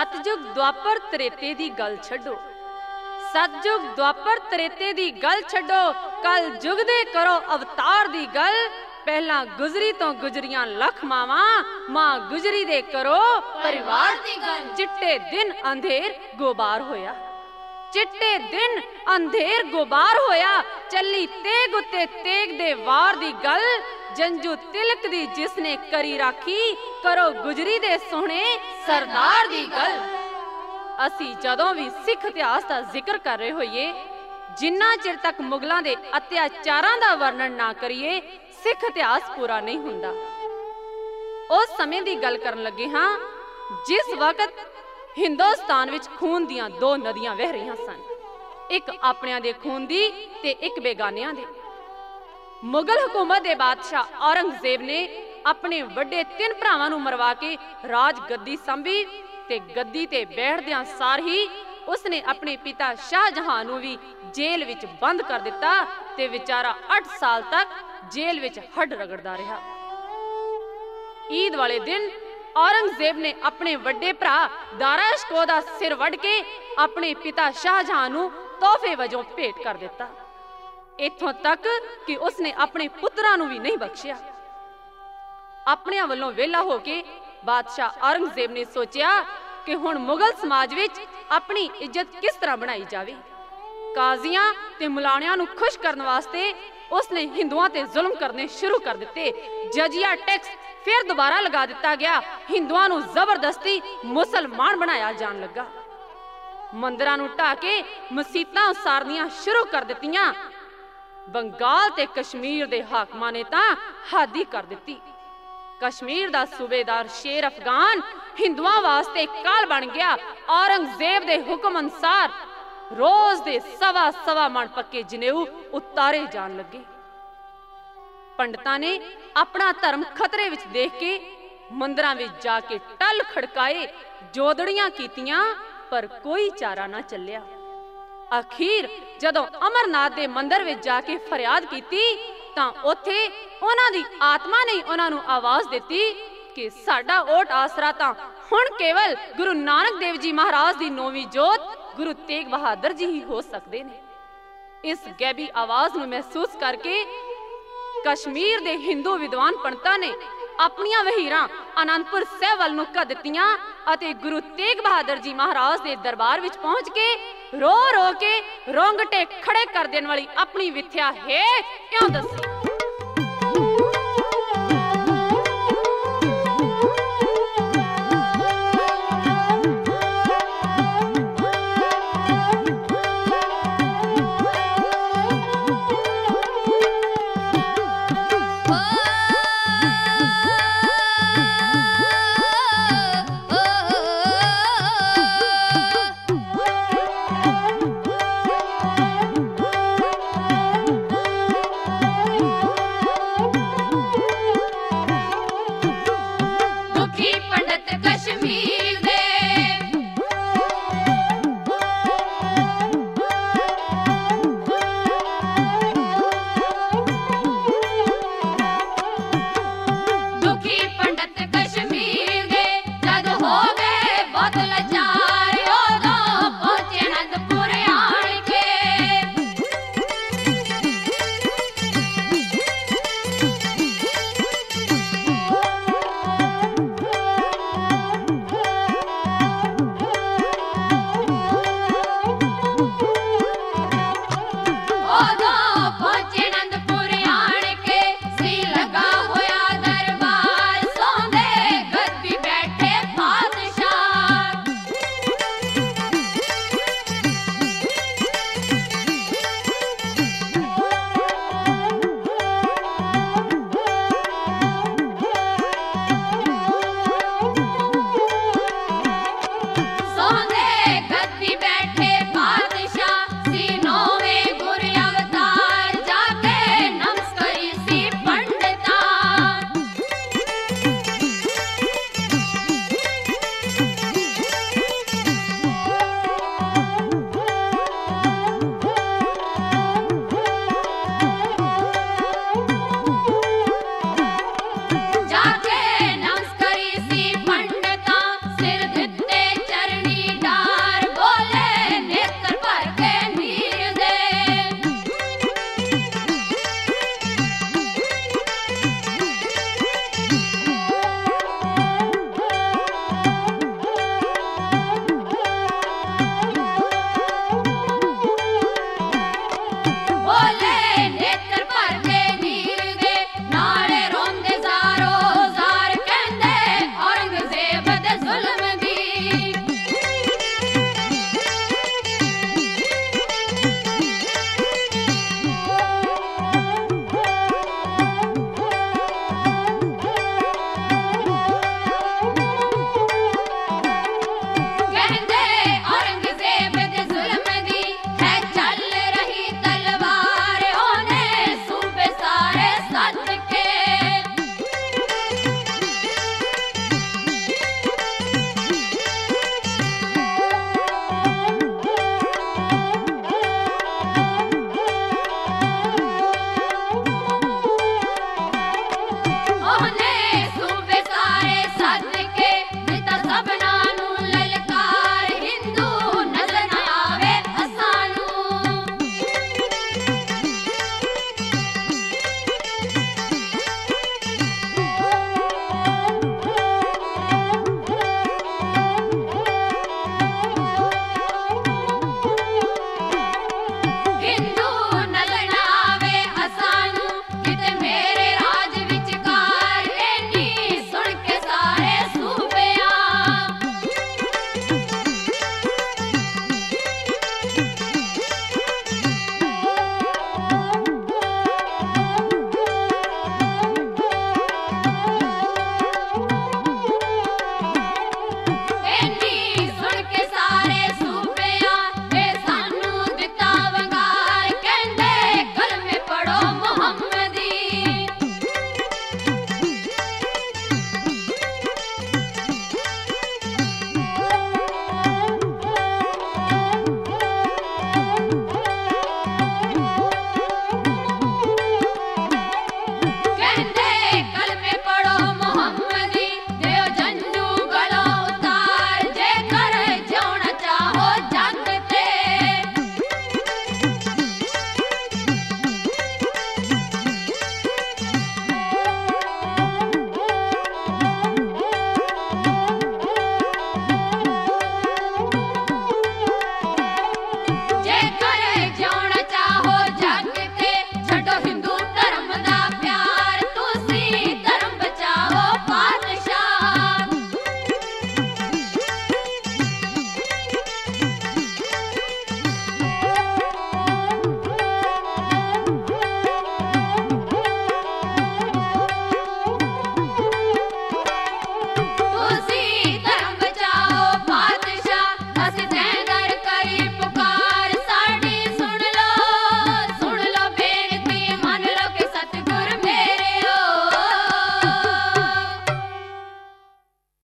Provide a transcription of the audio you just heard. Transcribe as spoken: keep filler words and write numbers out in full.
सतयुग द्वापर त्रेते दी गल छड्डो, सतयुग द्वापर त्रेते दी गल छड्डो, कल जुग दे करो अवतार दी गल। पहला गुजरी तो गुजरियां लख मावा, मां गुजरी दे करो परिवार दी गल। चिट्टे दिन अंधेर गोबार होया, चिट्टे दिन अंधेर गोबार होया, चली तेग उत्ते तेग दे वार दी गल। जंजू तिलक दी जिसने करी राखी, करो गुजरी दे सोहणे सरदार दी गल। असी जदों भी सिख इतिहास दा जिक्र कर रहे होइए, जिन्ना चिर तक मुगलों के अत्याचारां दा वर्णन ना करिए, सिख इतिहास पूरा नहीं हुंदा। उस समय की गल करन लगे हाँ जिस वक्त हिंदुस्तान विच खून दियां दो नदियां वह रही सन, एक अपनियां दे खून दी ते एक बेगानियां दे। मुगल हुकूमत के बादशाह औरंगजेब ने अपने वड्डे तीन भरावां नूं मरवा के राज गद्दी संभी ते गद्दी ते बैठदियां सार ही उसने अपने पिता शाहजहां नूं भी जेल विच बंद कर दिता ते विचारा अठ साल तक जेल विच हड्ड रगड़दा रहा। ईद वाले दिन औरंगजेब ने अपने वड्डे भरा दारा शिकोह दा सिर वड़ के अपने पिता शाहजहां नूं तोहफे वजों भेंट कर दिता। इत्थों तक कि उसने अपने पुत्रां नूं भी नहीं बख्शिया। अपने वल्लों वेला होके बादशाह औरंगजेब ने सोचा कि हुण मुगल समाज विच अपनी इज्जत किस तरह बनाई जावे। काजियां ते मुलाणियां नूं खुश करने वास्ते उसने हिंदुआं ते जुल्म करने शुरू कर दिते। जजिया टैक्स फिर दोबारा लगा दिता गया। हिंदुआं नूं जबरदस्ती मुसलमान बनाया जान लगा। मंदिरां नूं ढा के मसीतां उसारनियां शुरू कर दित्तियां। बंगाल ते कश्मीर दे हाकमां ने तां हद ही कर दित्ती। कश्मीर दा सूबेदार शेर अफगान हिंदुआं वास्ते काल बन गया। औरंगजेब दे हुक्म अनुसार रोज दे सवा सवा मन पक्के जनेऊ उतारे जान लगे। पंडितां ने अपना धर्म खतरे विच देख के मंदिरां विच जाके टल खड़काए, जोदड़ियां कीतियां, पर कोई चारा ना चलिया। अखीर जदों अमरनाथ दे मंदिर विच जाके फरियाद कीती तां उत्थे उन्हां दी आत्मा ने उन्हां नूं आवाज़ दित्ती कि साडा ओट आसरा तां हुण केवल गुरु नानक देव जी महाराज दी नौवीं जोत गुरु तेग बहादुर जी ही हो सकते ने। इस गैबी आवाज नूं महसूस करके कश्मीर दे हिंदू विद्वान पंडितां ने अपनियां वहीरां आनंदपुर साहिब वल नूं घੱਲ दित्तियां अते गुरु तेग बहादुर जी महाराज दे दरबार विच पहुंच के रो रो के रोंगटे खड़े कर देने वाली अपनी विथ्या है क्यों दसी।